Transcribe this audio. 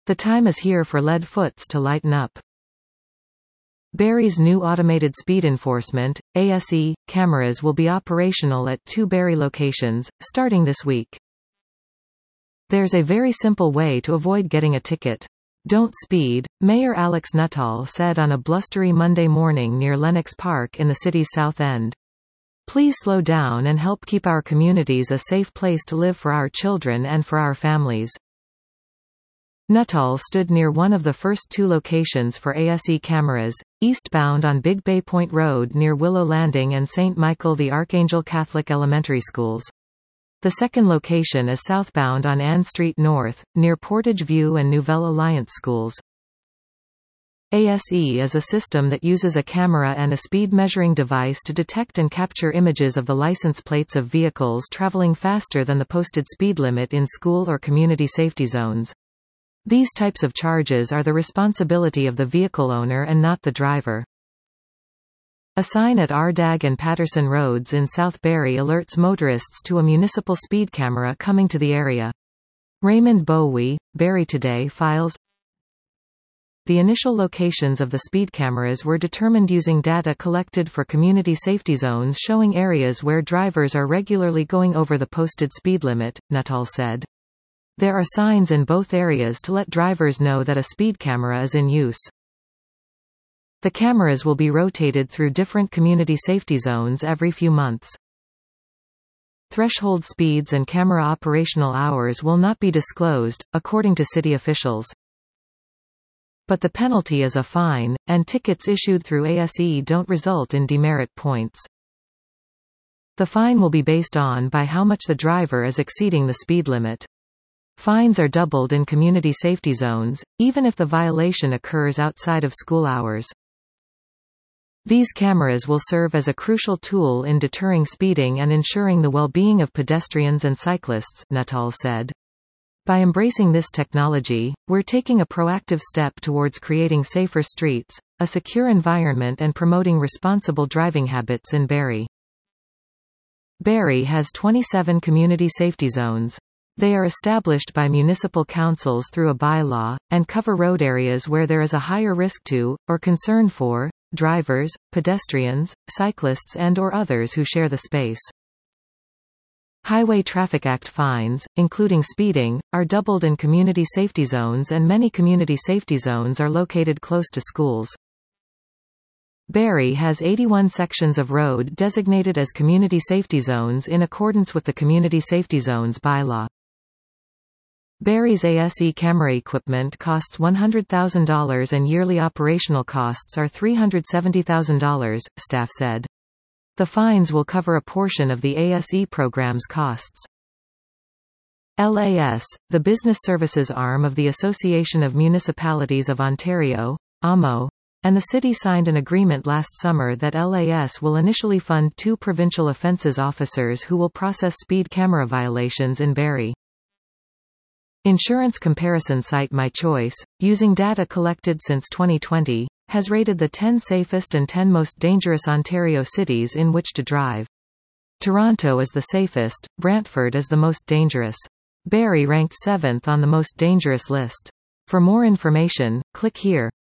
The time is here for Leadfoots to lighten up. Barrie's new automated speed enforcement, ASE, cameras will be operational at 2 Barrie locations, starting this week. There's a very simple way to avoid getting a ticket. Don't speed, Mayor Alex Nuttall said on a blustery Monday morning near Lennox Park in the city's South End. Please slow down and help keep our communities a safe place to live for our children and for our families. Nuttall stood near one of the first 2 locations for ASE cameras, eastbound on Big Bay Point Road near Willow Landing and St. Michael the Archangel Catholic Elementary Schools. The second location is southbound on Ann Street North, near Portage View and Nouvelle Alliance Schools. ASE is a system that uses a camera and a speed-measuring device to detect and capture images of the license plates of vehicles traveling faster than the posted speed limit in school or community safety zones. These types of charges are the responsibility of the vehicle owner and not the driver. A sign at Ardagh and Patterson Roads in South Barrie alerts motorists to a municipal speed camera coming to the area. Raymond Bowie, Barrie Today files. The initial locations of the speed cameras were determined using data collected for community safety zones showing areas where drivers are regularly going over the posted speed limit, Nuttall said. There are signs in both areas to let drivers know that a speed camera is in use. The cameras will be rotated through different community safety zones every few months. Threshold speeds and camera operational hours will not be disclosed, according to city officials. But the penalty is a fine, and tickets issued through ASE don't result in demerit points. The fine will be based on by how much the driver is exceeding the speed limit. Fines are doubled in community safety zones, even if the violation occurs outside of school hours. These cameras will serve as a crucial tool in deterring speeding and ensuring the well-being of pedestrians and cyclists, Nuttall said. By embracing this technology, we're taking a proactive step towards creating safer streets, a secure environment and promoting responsible driving habits in Barrie. Barrie has 27 community safety zones. They are established by municipal councils through a bylaw, and cover road areas where there is a higher risk to, or concern for, drivers, pedestrians, cyclists and/or others who share the space. Highway Traffic Act fines, including speeding, are doubled in community safety zones and many community safety zones are located close to schools. Barrie has 81 sections of road designated as community safety zones in accordance with the Community Safety Zones bylaw. Barrie's ASE camera equipment costs $100,000 and yearly operational costs are $370,000, staff said. The fines will cover a portion of the ASE program's costs. LAS, the business services arm of the Association of Municipalities of Ontario, AMO, and the city signed an agreement last summer that LAS will initially fund 2 provincial offences officers who will process speed camera violations in Barrie. Insurance comparison site MyChoice, using data collected since 2020, has rated the 10 safest and 10 most dangerous Ontario cities in which to drive. Toronto is the safest, Brantford is the most dangerous. Barrie ranked 7th on the most dangerous list. For more information, click here.